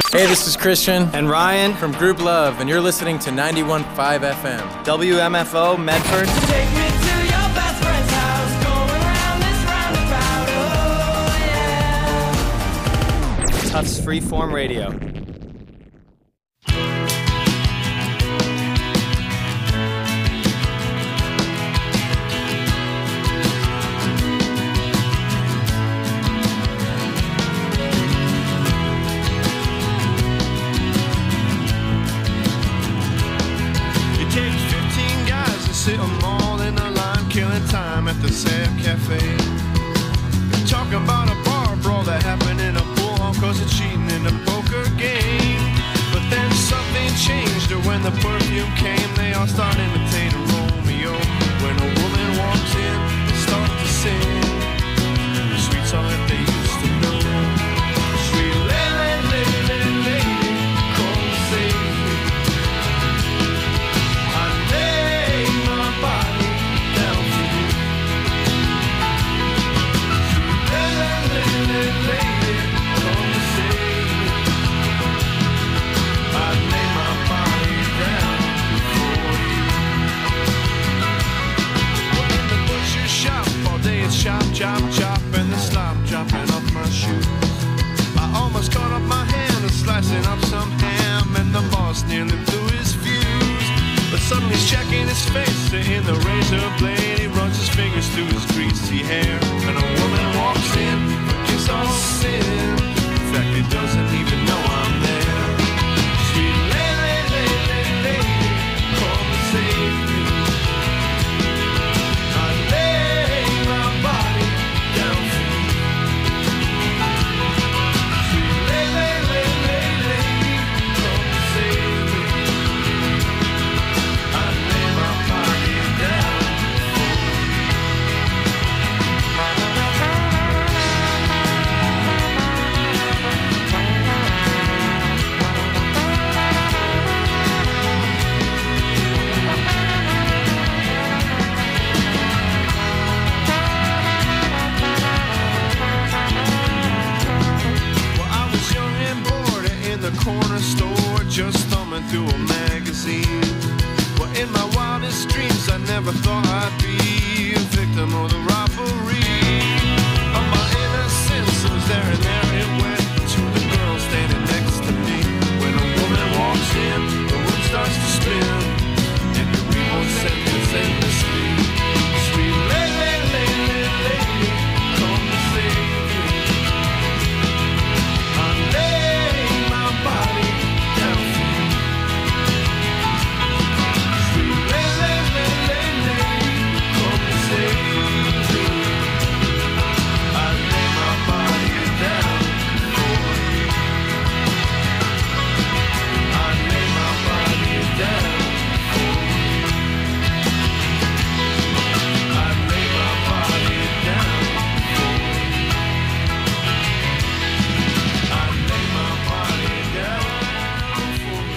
Hey, this is Christian and Ryan from Group Love, and you're listening to 91.5 FM. WMFO Medford. Take me to your best friend's house, going around this roundabout, oh yeah. Tufts Freeform Radio. Sit them all in a line, killing time at the Sam Cafe. Talk about a bar brawl that happened in a pool hall cause of cheating in a poker game. But then something changed when the perfume came. They all start imitating Romeo. When a woman walks in, they start to sing the sweet song that they used to know. Sweet lady, lady, lady, come save me. I lay my body down for you. Sweet lady, lady, lady, come save me. I lay my body down for you. Well, in the butcher shop all day it's chop, chop, chop, and the slop dropping off my shoes. I almost caught up my hand and slicing up some ham, and the boss nearly blew his fuse. But suddenly he's checking his face in the razor blade. He runs his fingers through his greasy hair, and a woman walks in, forgives all sin. In fact, he doesn't even know I'm there. Sweet lady, lady, lady, come and save me. I lay my body down for you. Sweet lady, lady, lady, come and save me. I lay my body down for you. Well, I was young and bored in the corner store, just thumbing through a magazine. Well, in my wildest dreams, I never thought I'd be a victim of the robbery of my innocence. It was there and there it went to the girl standing next to me. When a woman walks in, the room starts to spin, and you read one sentence endlessly. Sweet lady, lady, lady, come and save me. I lay my body down for you. Sweet lady, lady, lady, come and save me. I lay my body down for you. I lay my body down for you. I lay my body down for you. I lay my body down for you.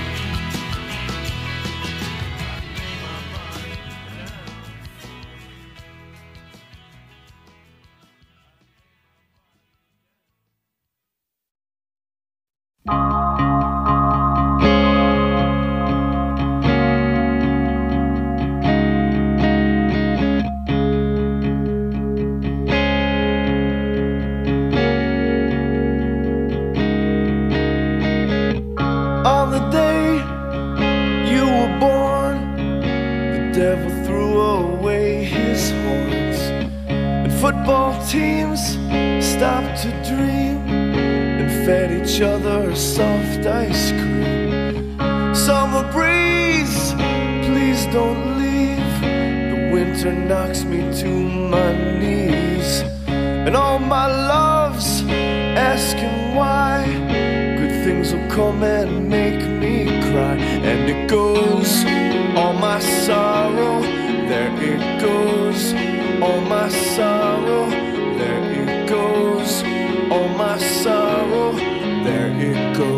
On the day you were born, the devil threw away his horns, and football teams stopped to dream and fed each other soft ice cream. Summer breeze, please don't leave. The winter knocks me to my knees, and all my loves asking why. Good things will come and make me cry. And it goes, all my sorrow, there it goes. All my sorrow, there it goes. All my sorrow, there it goes.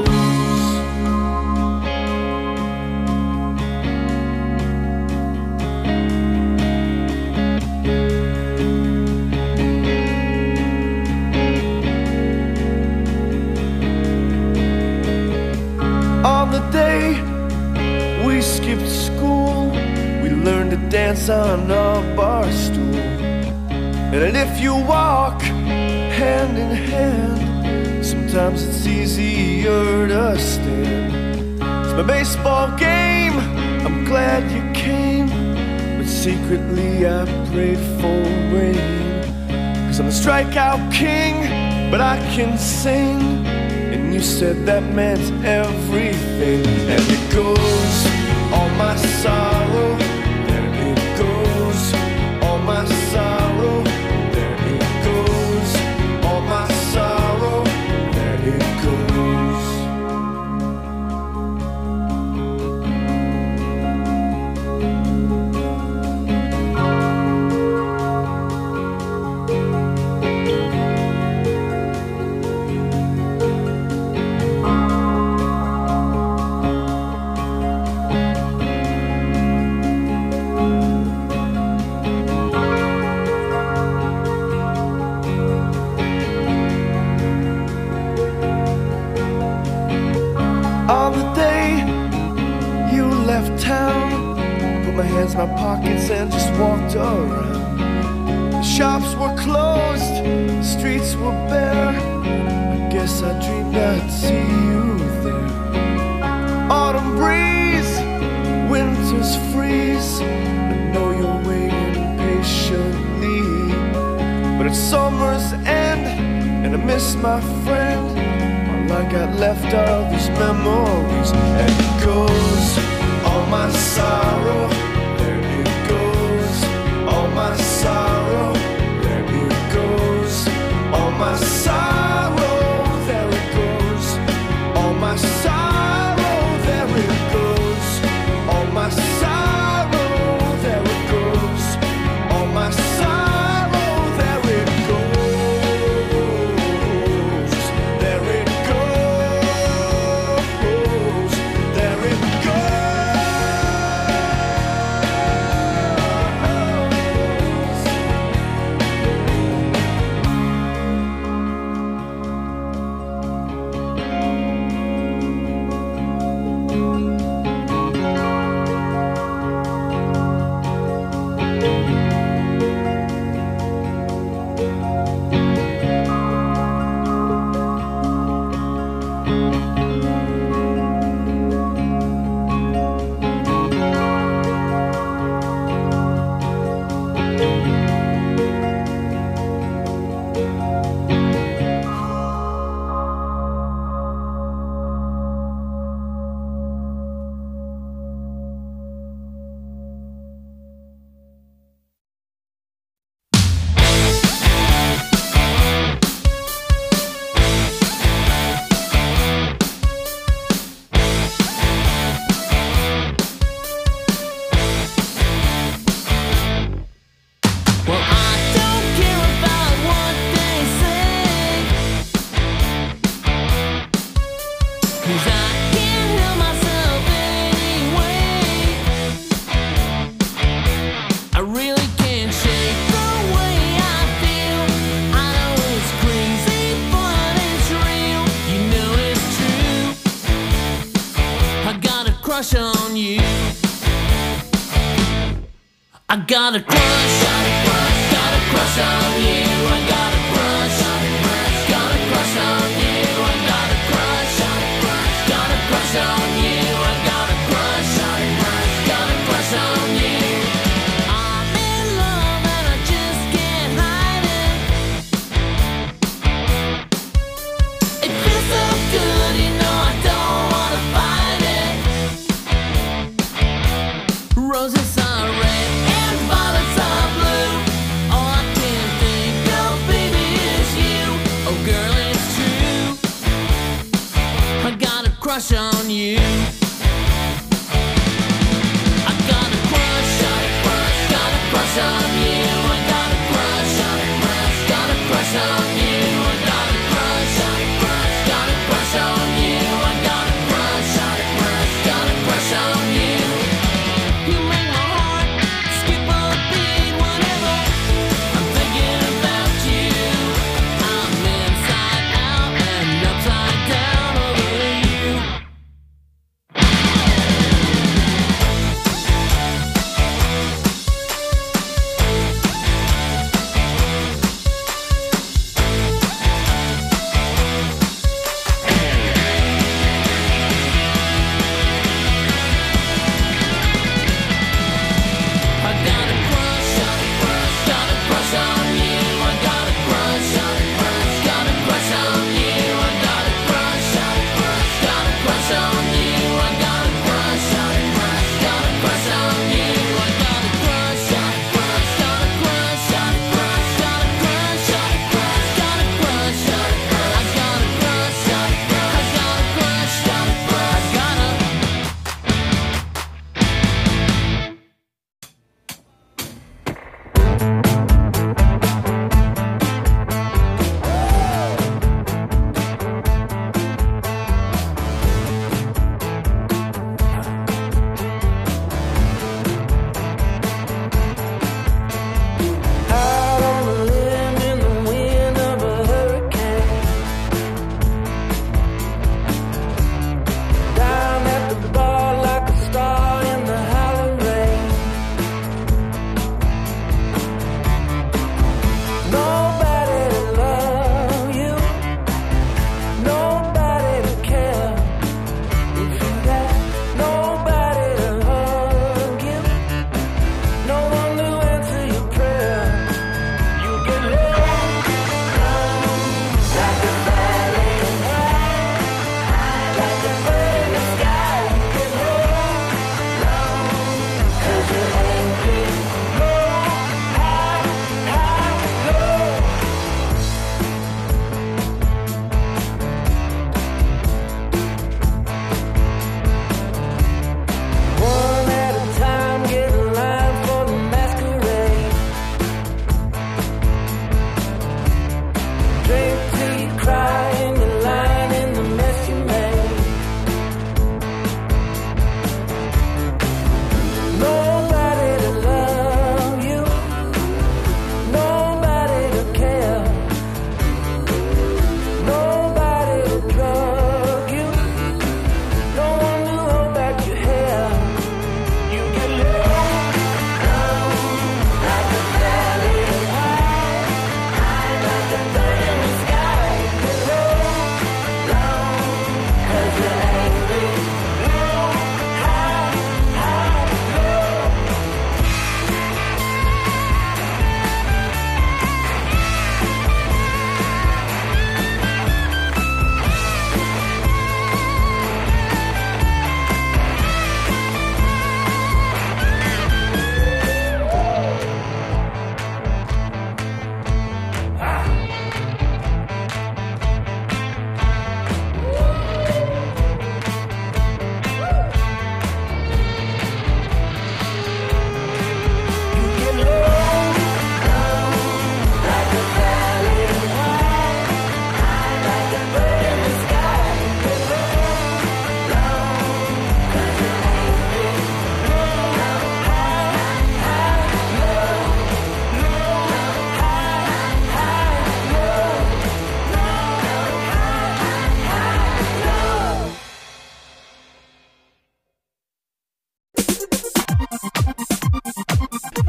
day we skipped school, we learned to dance on a bar stool. And if you walk hand in hand, sometimes it's easier to stand. It's my baseball game, I'm glad you came, but secretly I prayed for rain. 'Cause I'm the strikeout king, but I can sing, and you said that meant everything. And it goes, all my sorrow, there it goes, all my sorrow, there it goes, all my sorrow, there it goes. On the day you left town, put my hands in my pockets and just walked around. The shops were closed, the streets were bare. I guess I dreamed I'd see you there. Autumn breeze, winter's freeze, I know you're waiting patiently. But it's summer's end, and I miss my friend. All I got left are these memories. And it goes, all my sorrow, there it goes, all my sorrow, there it goes, all my sorrow, there it goes, all my sorrow, there it goes, all my sorrow, there it goes, all my sorrow, there it goes, there it goes, there it goes. Well, I don't care about what they say, 'cause I can't help myself anyway. I really can't shake the way I feel. I know it's crazy, but it's real. You know it's true. I got a crush on you. I got a crush, got a crush on you. I got a crush on you. I got a crush on you. I got a crush on you. I'm in love and I just can't hide it. It feels so good, you know I don't wanna fight it. Roses are red and violets are blue. All I can think of, baby, is you. Oh, girl, it's true. I got a crush on you. I got a crush on you. I got a crush on you. I got a crush on you. I got a crush on you. I got a crush on you. I got a crush on you. You make my heart skip a beat whenever I'm thinking about you. I'm inside out and upside down over you.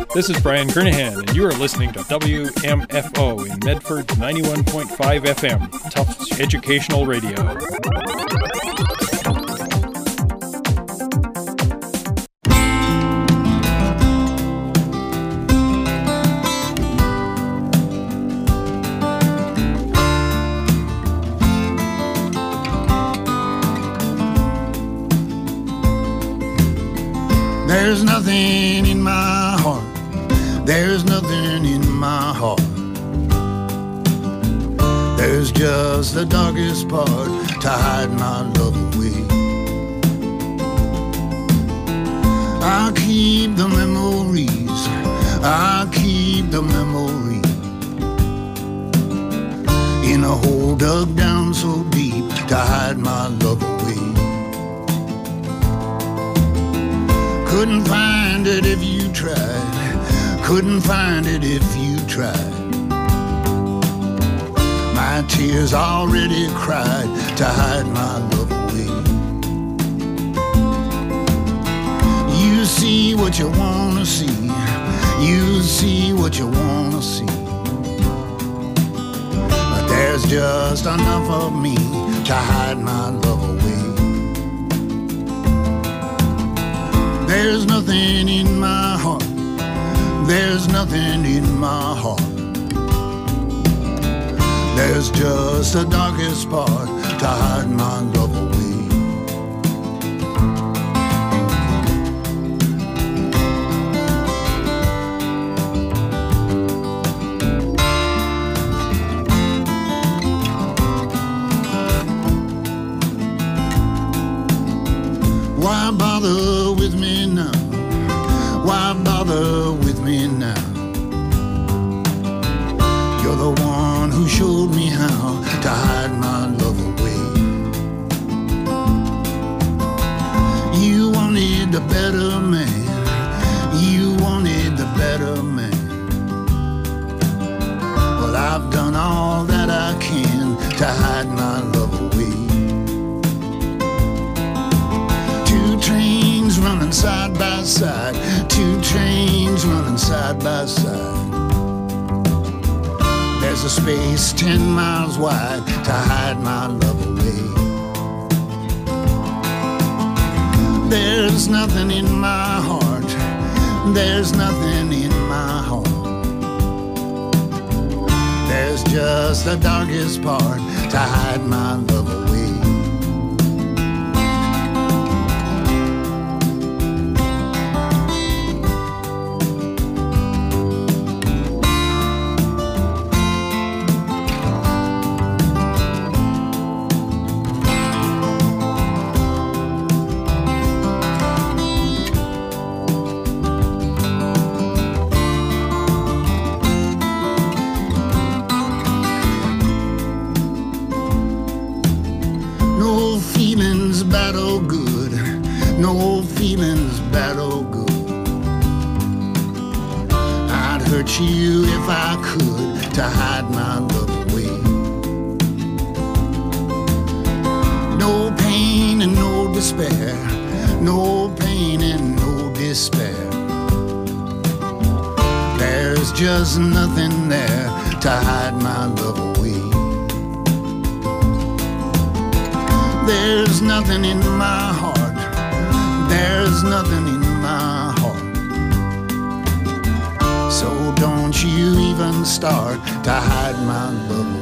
This is Brian Kernahan, and you are listening to WMFO in Medford's 91.5 FM, Tufts Educational Radio. There's nothing in my heart. There's nothing in my heart. There's just the darkest part to hide my love away. I'll keep the memories. I'll keep the memories in a hole dug down so deep to hide my love away. Couldn't find it if you tried. Couldn't find it if you tried. My tears already cried to hide my love away. You see what you wanna see. You see what you wanna see. But there's just enough of me to hide my love away. There's nothing in my heart. There's nothing in my heart. There's just the darkest part to hide my love away. Why bother with me now? Why bother with me now? You're the one who showed me how to hide my love away. You wanted the better man. You wanted the better man. Well, I've done all that I can to hide my love away. Two trains running side by side. Two trains running side by side. There's a space 10 miles wide to hide my love away. There's nothing in my heart. There's nothing in my heart. There's just the darkest part to hide my love away. No feelings bad or good. I'd hurt you if I could to hide my love away. No pain and no despair. No pain and no despair. There's just nothing there to hide my love away. There's nothing in my heart. There's nothing in my heart. So don't you even start to hide my love away.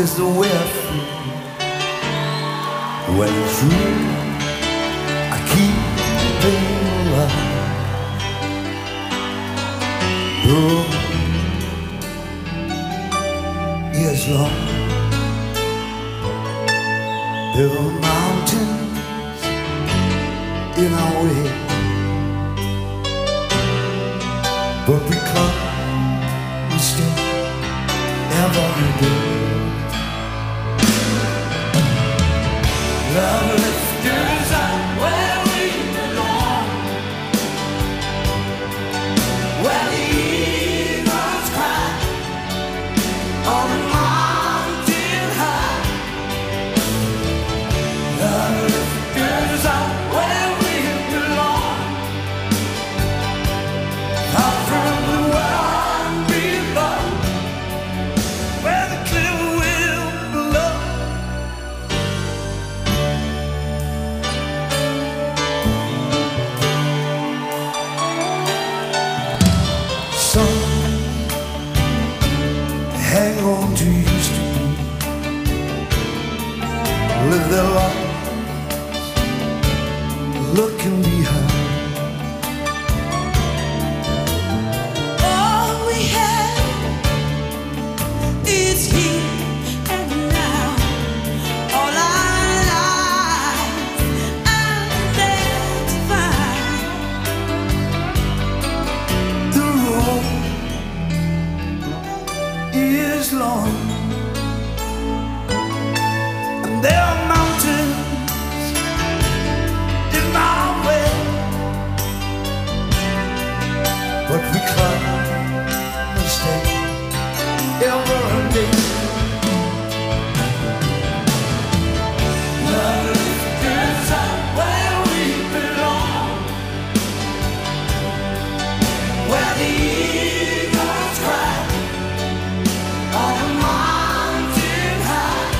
is the way I feel. When it's true, I keep it alive. Oh, yes, Lord. There are mountains in our way, but we come, we stay every day. Love lifters up where we belong, where the eagles cry on the mountain high. Love lifters up where we belong, out from the world below, where the clear will blow. Some hang on to used to be, live their lives looking behind. All we have is here and now. All our lives identified. The road is long, and there are mountains in our way, but we climb and stay every day. Love lifters up where we belong, where the eagles cry on the mountain high.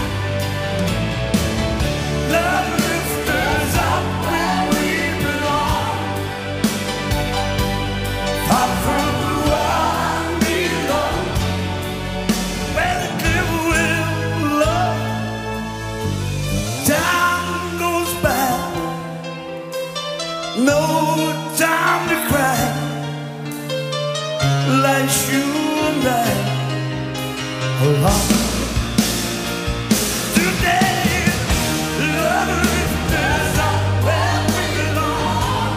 Love lifters up where we belong, far from the world below, where the clear will blow. Time goes by, no time to cry, like you and I alone. Today, love lifters up where we belong,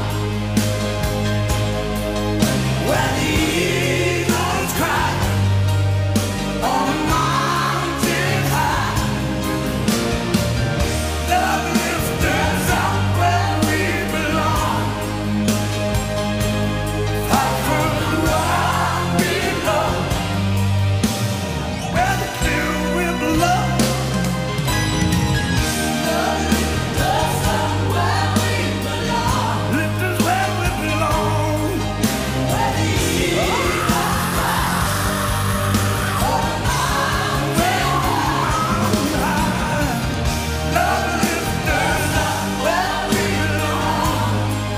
where the eagles cry on the mountain high. Love lifters up where we belong, far from the world below, where the clear will blow. Lifters up where we belong, lifters where we belong, where the eagles cry on the mountain high. Love lifters up where we belong,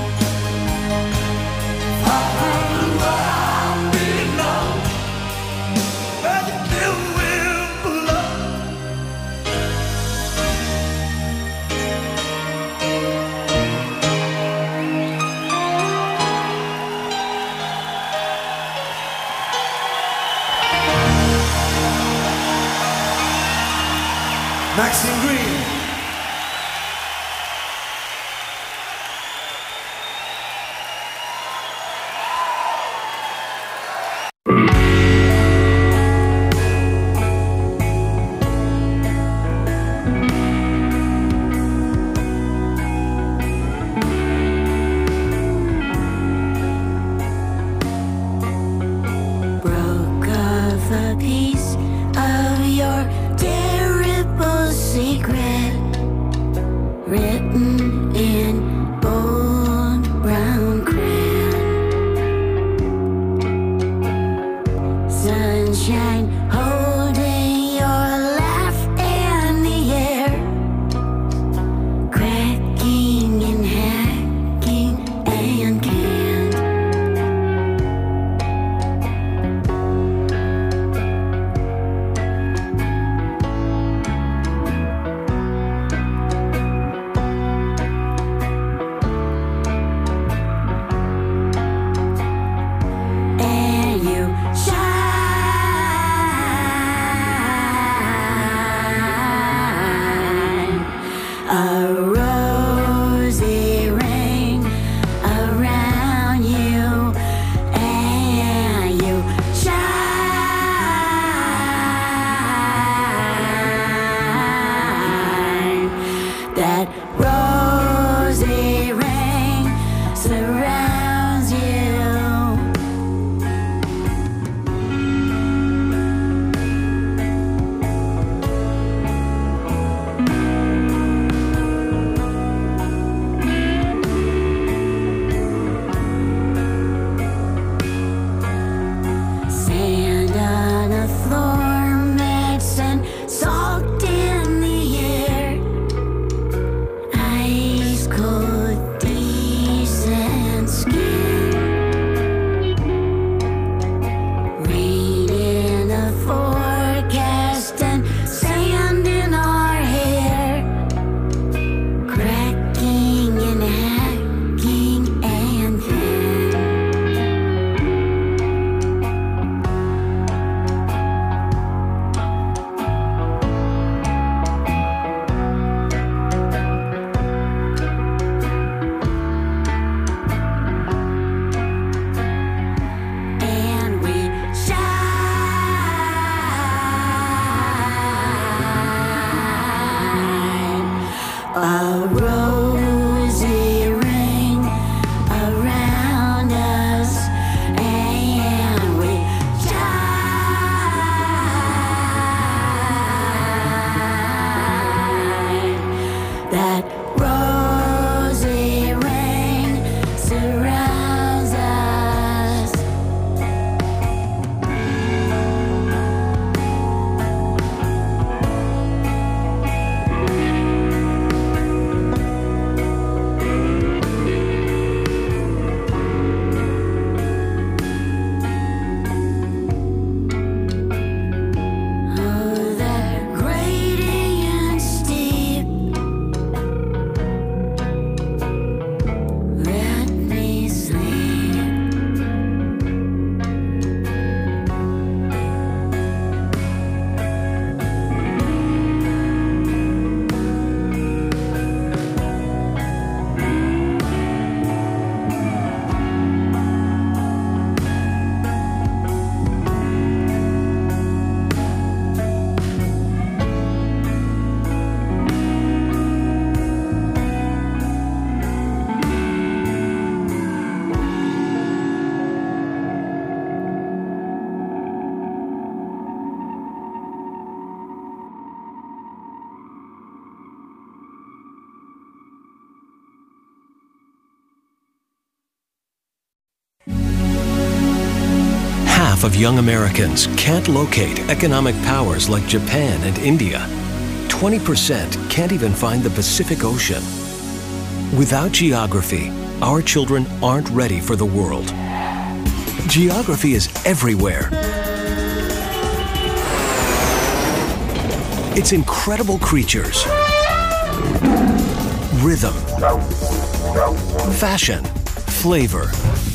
far from the world below, where the clear will blow. Maxine Green. Broke off a piece of your terrible secret. of young Americans can't locate economic powers like Japan and India. 20% can't even find the Pacific Ocean. Without geography, our children aren't ready for the world. Geography is everywhere. It's incredible creatures, rhythm, fashion, flavor.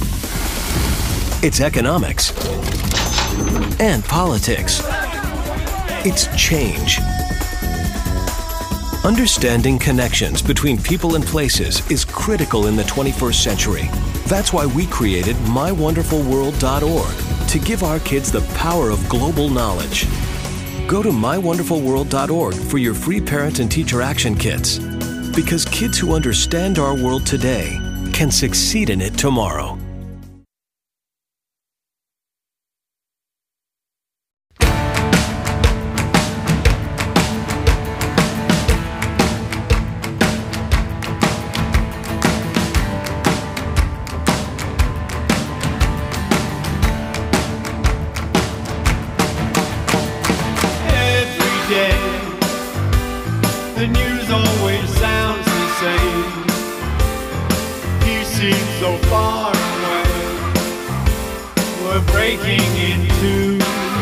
It's economics and politics. It's change. Understanding connections between people and places is critical in the 21st century. That's why we created MyWonderfulWorld.org to give our kids the power of global knowledge. Go to MyWonderfulWorld.org for your free parent and teacher action kits. Because kids who understand our world today can succeed in it tomorrow. The news always sounds the same. He seems so far away. We're breaking into.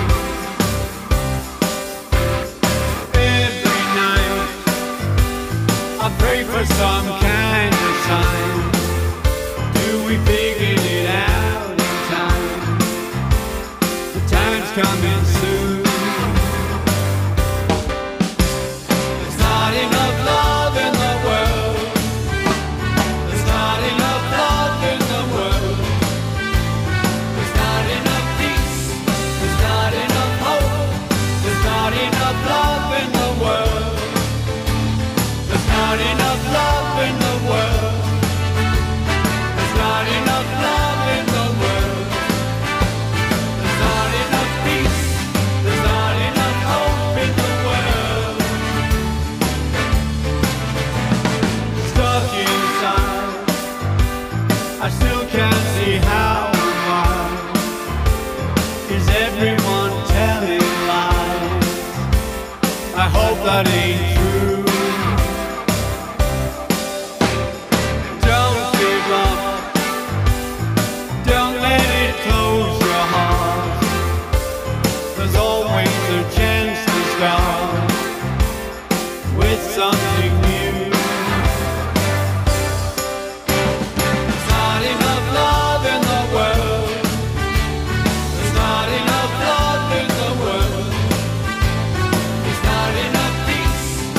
Every night I pray for some kind of sign. Do we figure it out in time? The time's coming soon. I still can't see how and why. Is everyone telling lies? I hope that ain't true. Don't give up. Don't let it close your heart. There's always a chance to start with something new. There's not enough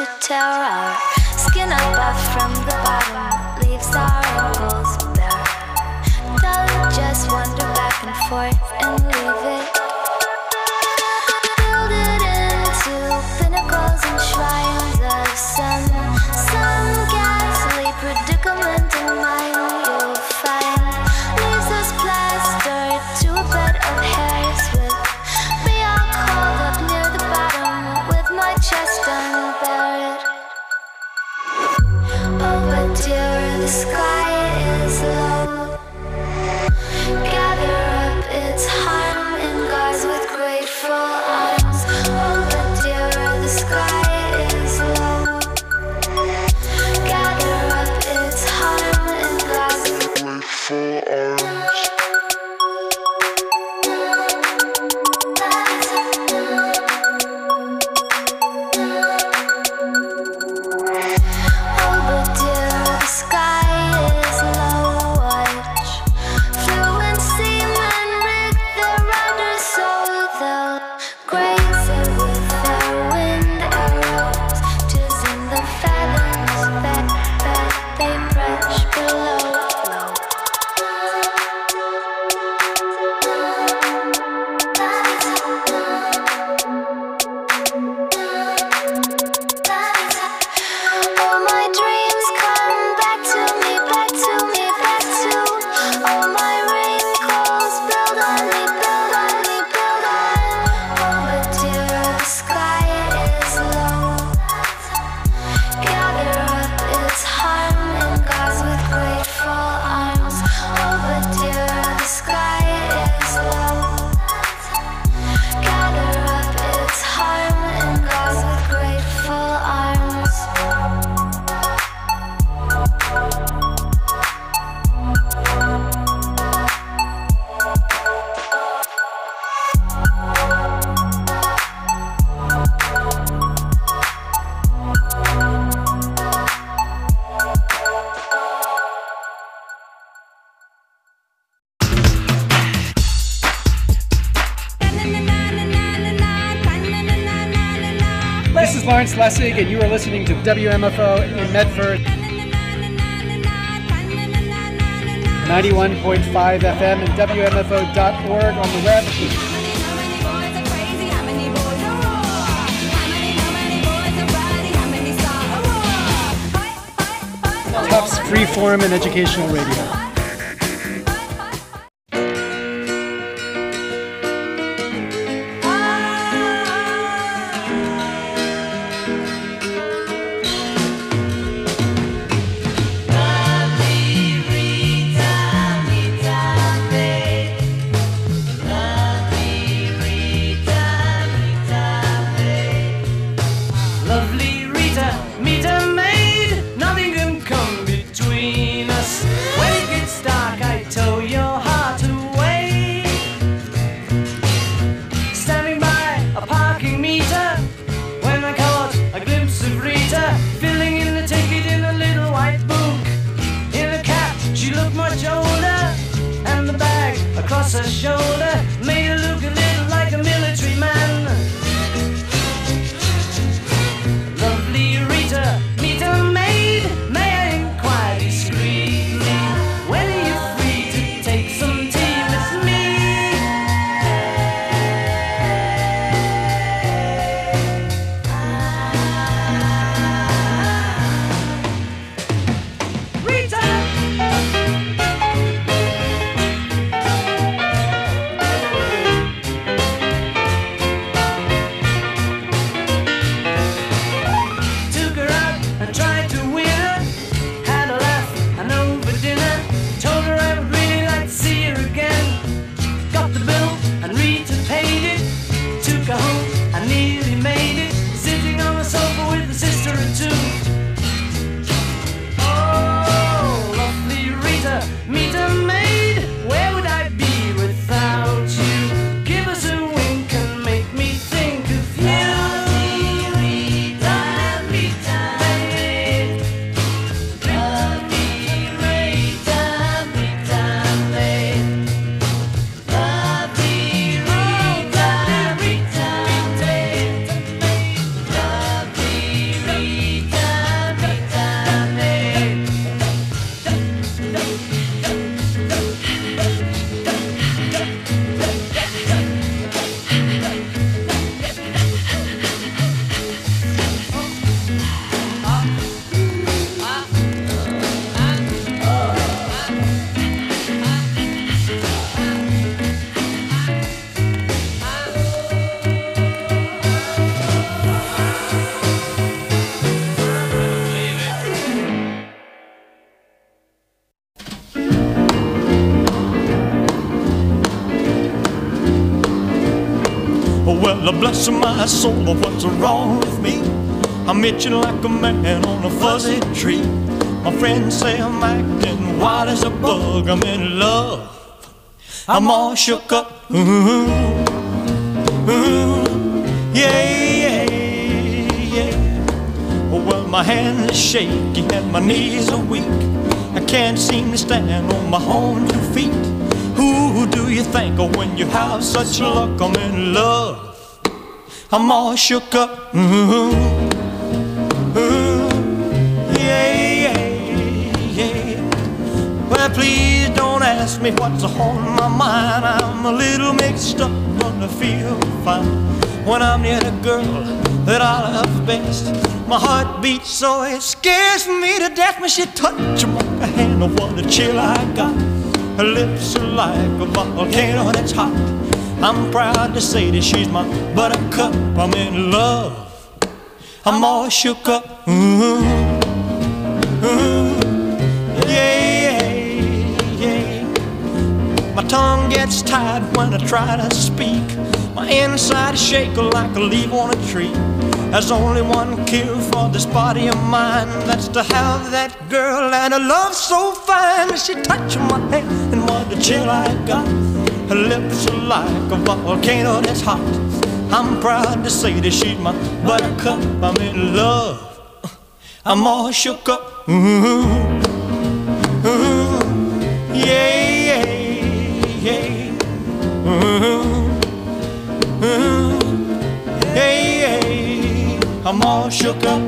to tear our skin up from the bottom, leaves our ankles bare. Don't just wander back and forth and leave it. Build it into pinnacles and shrines of some ghastly predicament in mind you'll find. Leaves us plastered to a bed of hairs with me all curled up near the bottom with my chest unbared. Oh, but dear, the sky is low. Gather up its harm in gauze with grateful arms. Oh, but dear, the sky is low. Gather up its harm in gauze with grateful arms. This is Lawrence Lessig, and you are listening to WMFO in Medford. 91.5 FM and WMFO.org on the web. Tufts Freeform and Educational Radio. Lovely Rita, meet a maid, nothing can come between us. When it gets Lord bless my soul, what's wrong with me? I'm itching like a man on a fuzzy tree. My friends say I'm acting wild as a bug. I'm in love, I'm all shook up. Yeah. Well, my hands are shaky and my knees are weak. I can't seem to stand on my own 2 feet. Who do you think of when you have such luck? I'm in love, I'm all shook up. Yeah. Well, please don't ask me what's on my mind. I'm a little mixed up, but I feel fine when I'm near the girl that I love best. My heart beats so it scares me to death when she touches my hand. Oh, what a chill I got. Her lips are like a volcano that's hot. I'm proud to say that she's my buttercup. I'm in love, I'm all shook up. Yeah. My tongue gets tied when I try to speak. My inside is shaking like a leaf on a tree. There's only one cure for this body of mine. That's to have that girl and a love so fine. She touched my hand and what a chill I got. Her lips are like a volcano that's hot. I'm proud to say that she's my buttercup. I'm in love, I'm all shook up. Yeah. I'm all shook up.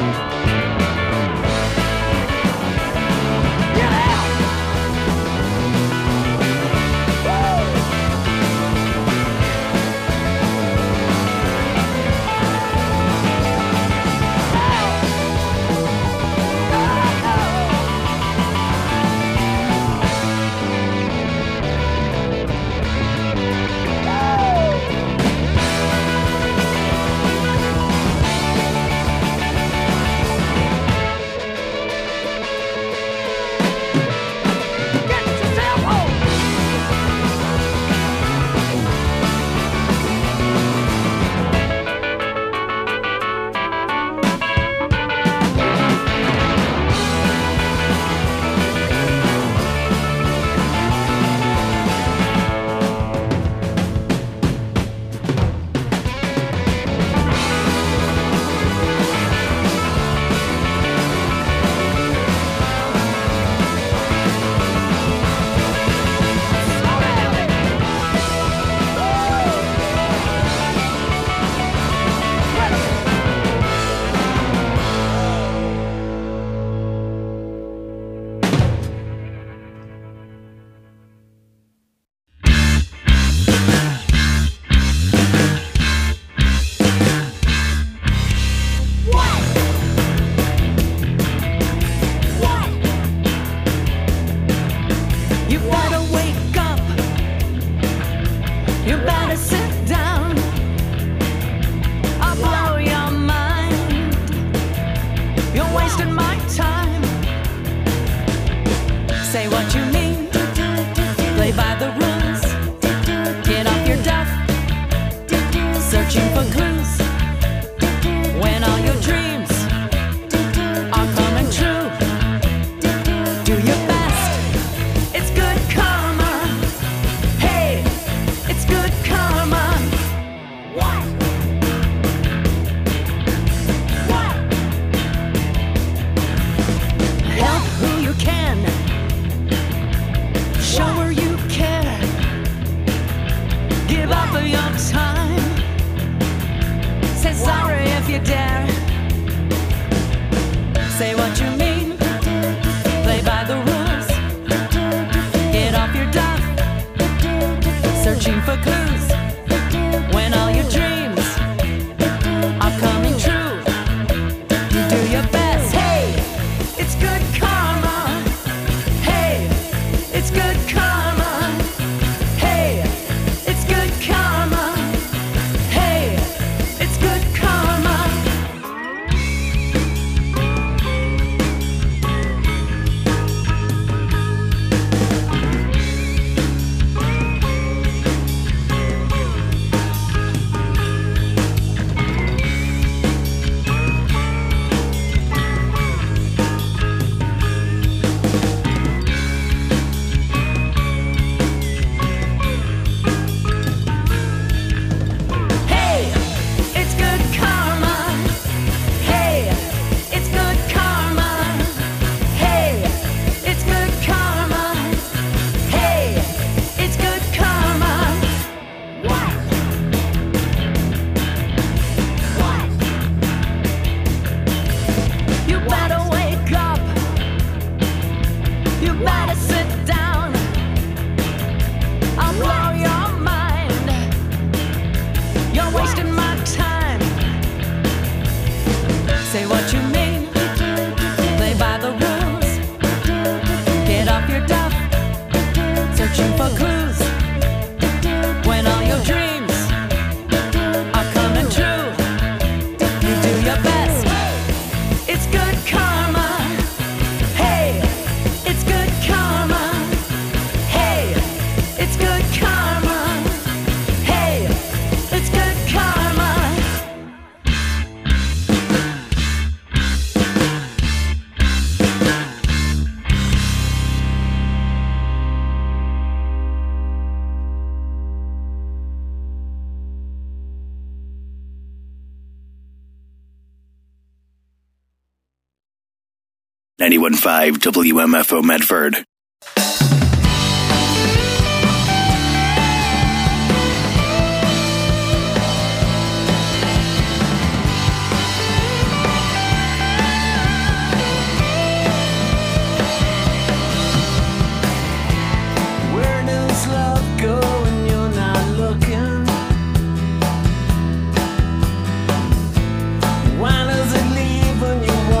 91.5 WMFO Medford.